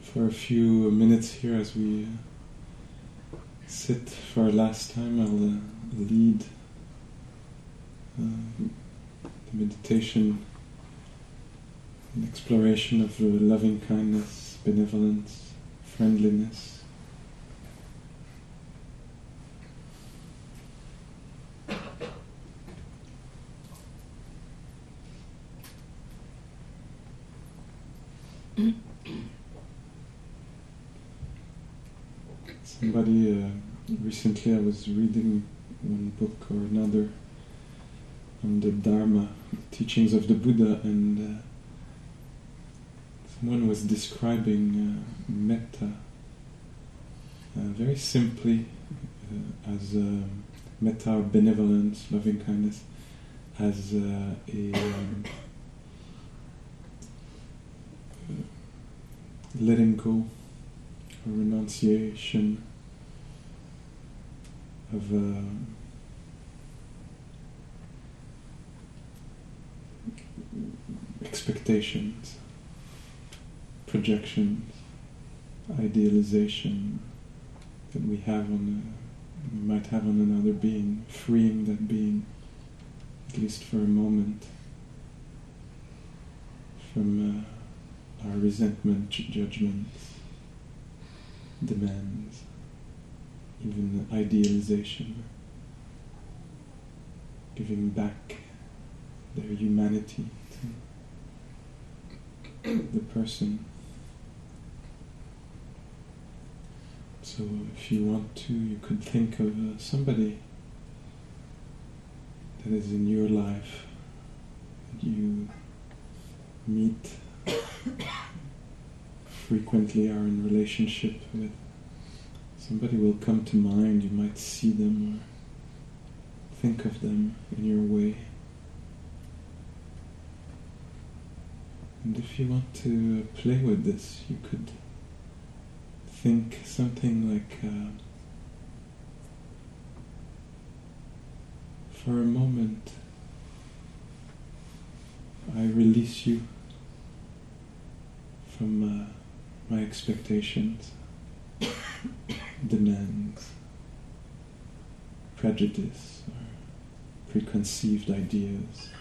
for a few minutes here as we sit for our last time. I'll lead the meditation and exploration of loving kindness, benevolence, friendliness. Recently I was reading one book or another on the Dharma, teachings of the Buddha, and someone was describing metta very simply as metta or benevolence, loving kindness, as a letting go, a renunciation of expectations, projections, idealization that we might have on another being, freeing that being, at least for a moment, from our resentment, judgments, demands, even idealization, giving back their humanity to the person. So if you want to, you could think of somebody that is in your life that you meet frequently, are in relationship with. Somebody will come to mind. You might see them or think of them in your way. And if you want to play with this, you could think something like, for a moment, I release you from my expectations, demands, prejudice, or preconceived ideas.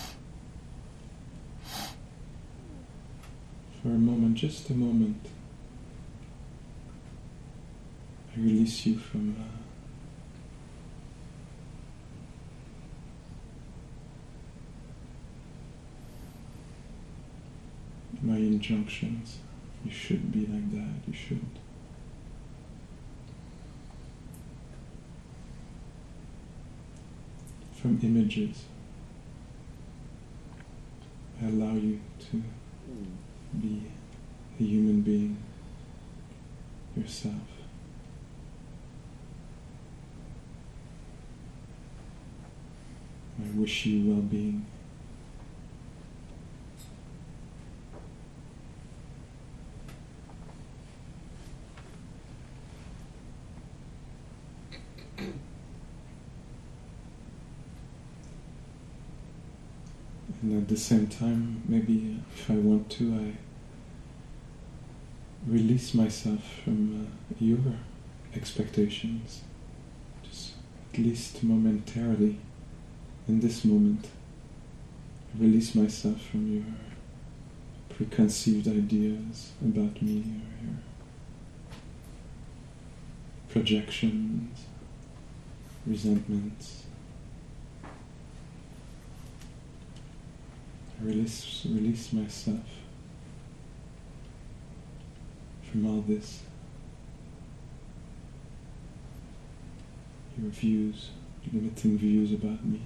For a moment, just a moment, I release you from my injunctions. You should be like that, you should. From images, I allow you to be a human being, yourself. I wish you well-being. And at the same time, maybe if I want to, I release myself from your expectations, just at least momentarily, in this moment. I release myself from your preconceived ideas about me, or your projections, resentments. Release myself from all this, your views, limiting views about me.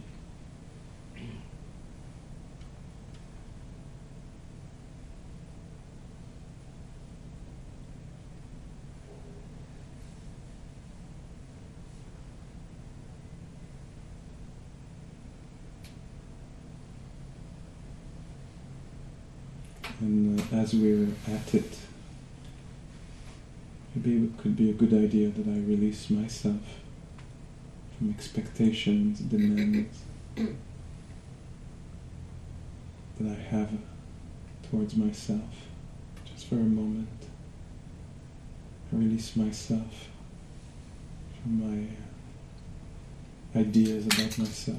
And as we're at it, maybe it could be a good idea that I release myself from expectations, demands that I have towards myself, just for a moment. release myself from my ideas about myself.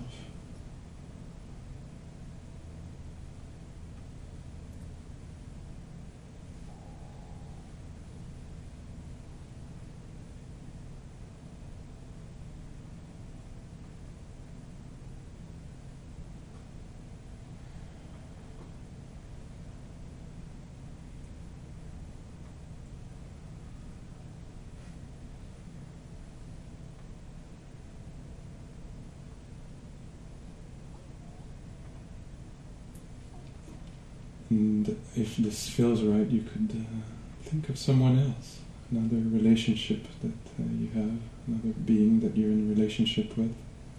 And if this feels right, you could think of someone else, another relationship that you have, another being that you're in a relationship with.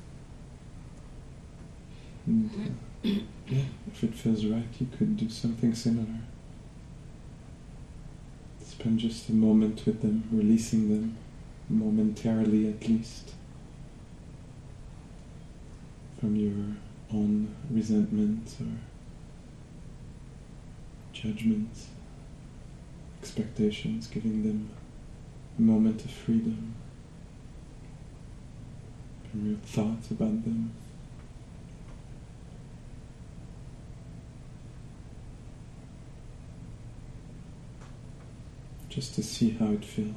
And yeah, if it feels right, you could do something similar. Spend just a moment with them, releasing them, momentarily at least, from your own resentments or judgments, expectations, giving them a moment of freedom, from your thoughts about them. Just to see how it feels.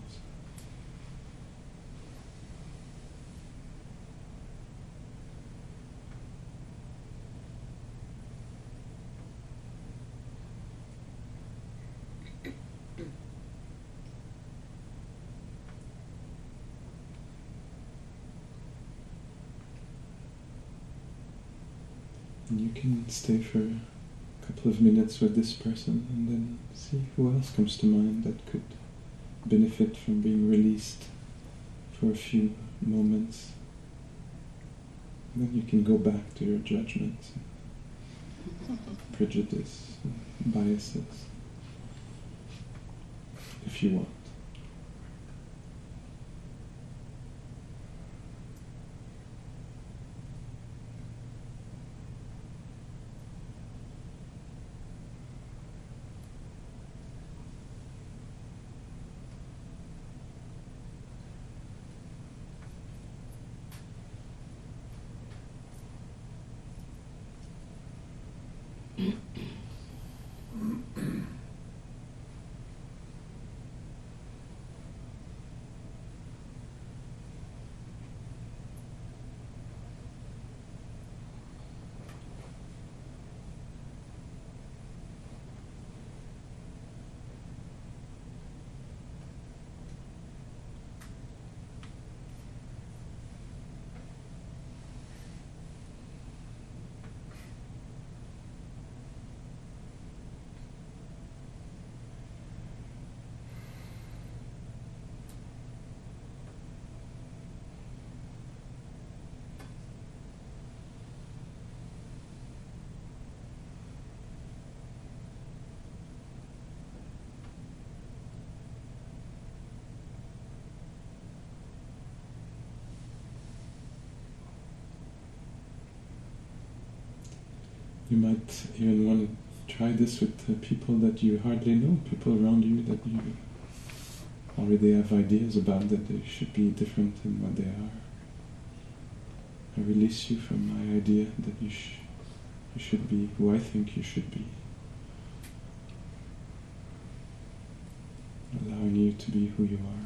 And you can stay for a couple of minutes with this person and then see who else comes to mind that could benefit from being released for a few moments. And then you can go back to your judgments, prejudice, and biases, if you want. You might even want to try this with people that you hardly know, people around you that you already have ideas about that they should be different than what they are. I release you from my idea that you should be who I think you should be. Allowing you to be who you are.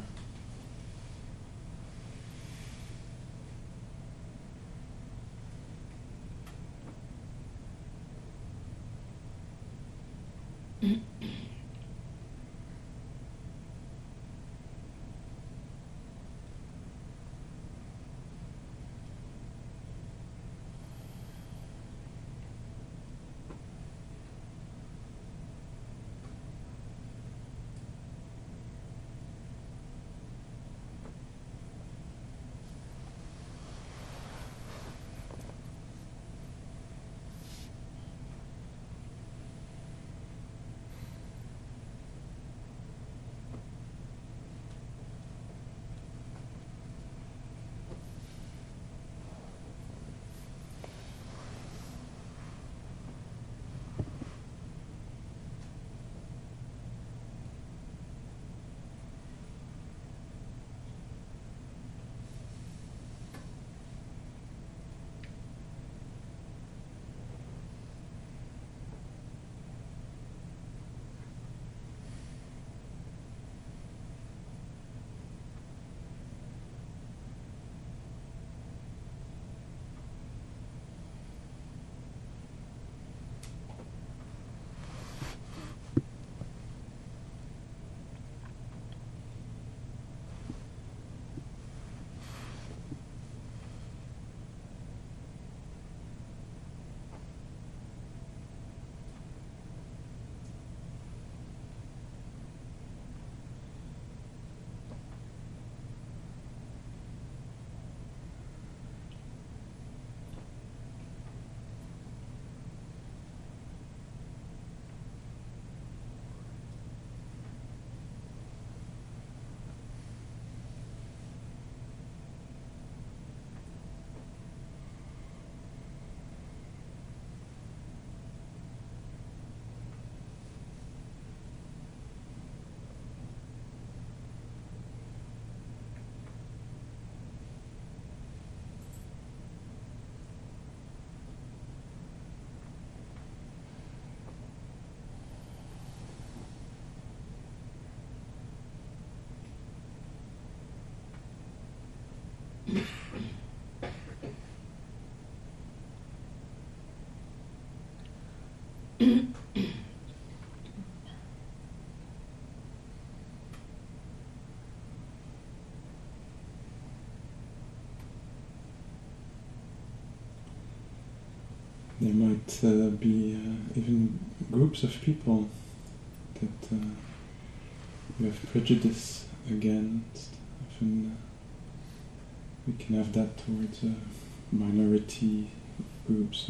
There might be even groups of people that you have prejudice against. Often we can have that towards minority groups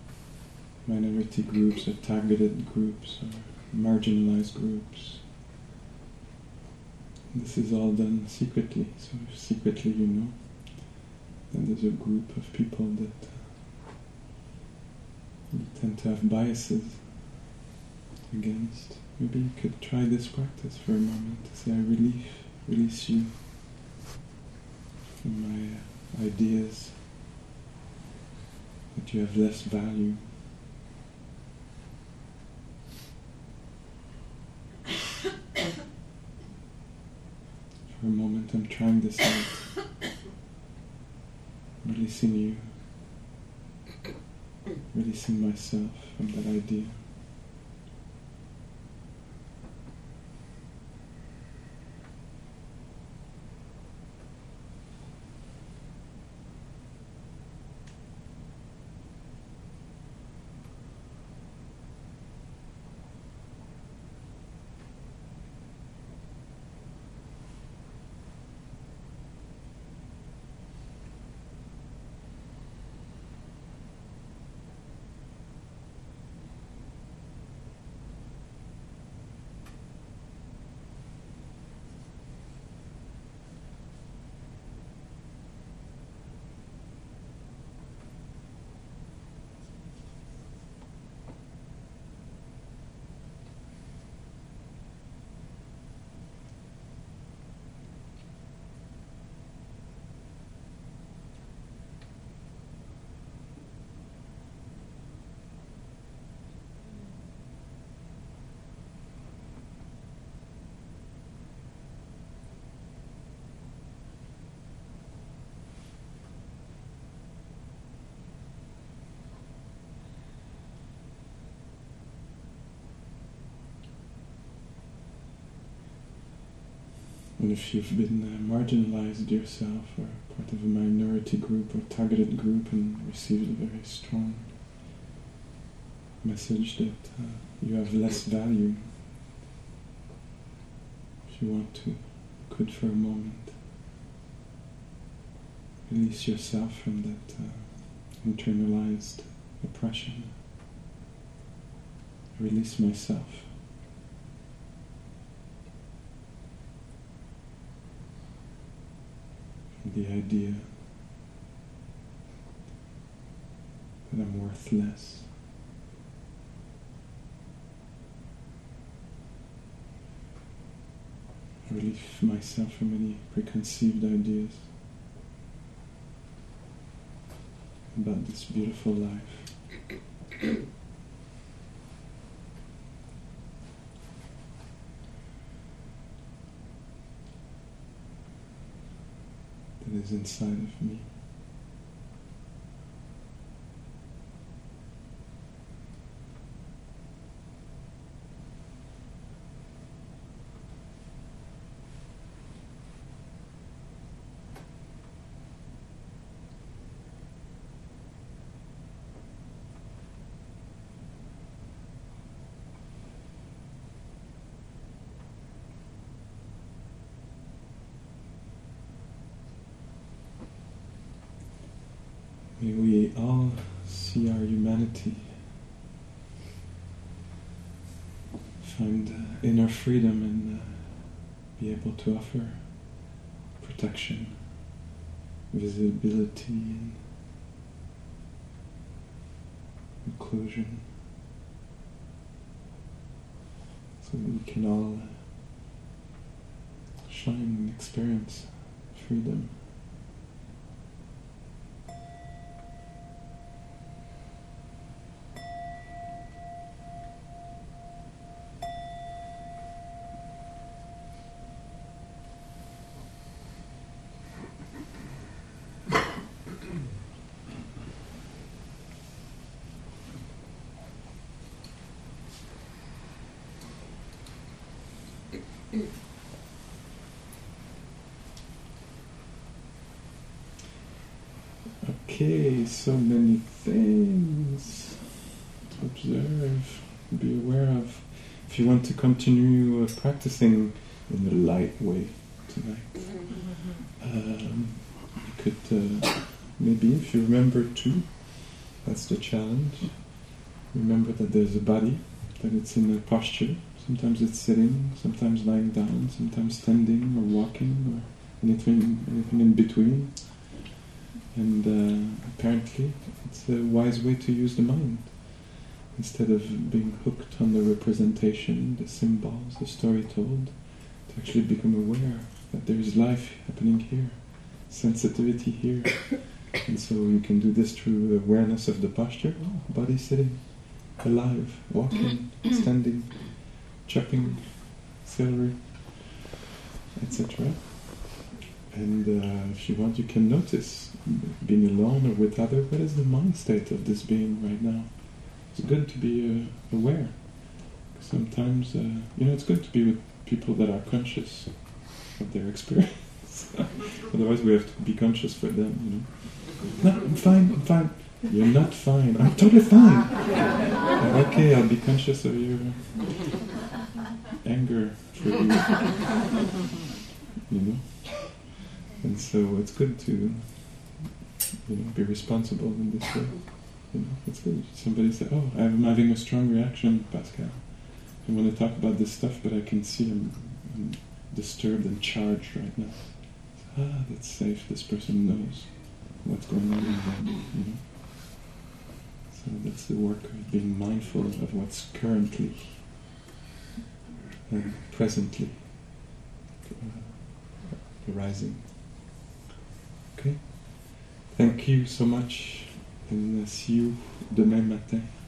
or targeted groups or marginalized groups. This is all done secretly, so if secretly you know, then there's a group of people that you tend to have biases against. Maybe you could try this practice for a moment to say, I release you from my ideas that you have less value. For a moment I'm trying this out, releasing you, releasing myself from that idea. And if you've been marginalized yourself or part of a minority group or targeted group and received a very strong message that you have less value, if you want to, could for a moment release yourself from that internalized oppression. Release myself. The idea that I'm worthless. Release myself from any preconceived ideas about this beautiful life. That is inside of me. May we all see our humanity, find inner freedom and be able to offer protection, visibility and inclusion, so that we can all shine and experience freedom. Okay, so many things to observe, be aware of. If you want to continue practicing in the light way tonight, you could maybe, if you remember too, that's the challenge. Remember that there's a body, that it's in a posture. Sometimes it's sitting, sometimes lying down, sometimes standing or walking, or anything in between. And apparently, it's a wise way to use the mind. Instead of being hooked on the representation, the symbols, the story told, to actually become aware that there is life happening here, sensitivity here. And so you can do this through awareness of the posture. Oh, body sitting, alive, walking, standing, chopping, celery, etc. And if you want, you can notice, being alone or with other, what is the mind state of this being right now? It's good to be aware. Sometimes, it's good to be with people that are conscious of their experience. Otherwise we have to be conscious for them, No, I'm fine. You're not fine. I'm totally fine. Okay, I'll be conscious of your anger for you. And so it's good to, be responsible in this way. It's good. Somebody said, "Oh, I'm having a strong reaction, Pascal. I want to talk about this stuff, but I can see I'm disturbed and charged right now." That's safe. This person knows what's going on in them. So that's the work of being mindful of what's currently and presently arising. Okay? Thank you so much, and see you demain matin.